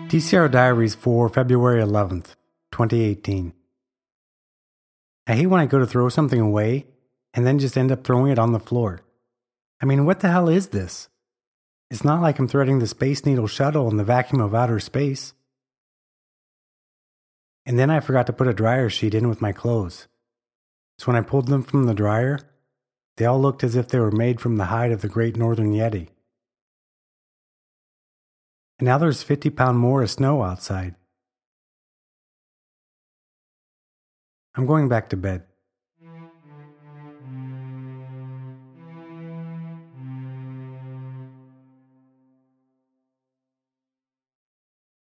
TCR Diaries for February 11th, 2018. I hate when I go to throw something away and then just end up throwing it on the floor. I mean, what the hell is this? It's not like I'm threading the Space Needle shuttle in the vacuum of outer space. And then I forgot to put a dryer sheet in with my clothes. So when I pulled them from the dryer, they all looked as if they were made from the hide of the Great Northern Yeti. And now there's 50-pound more of snow outside. I'm going back to bed.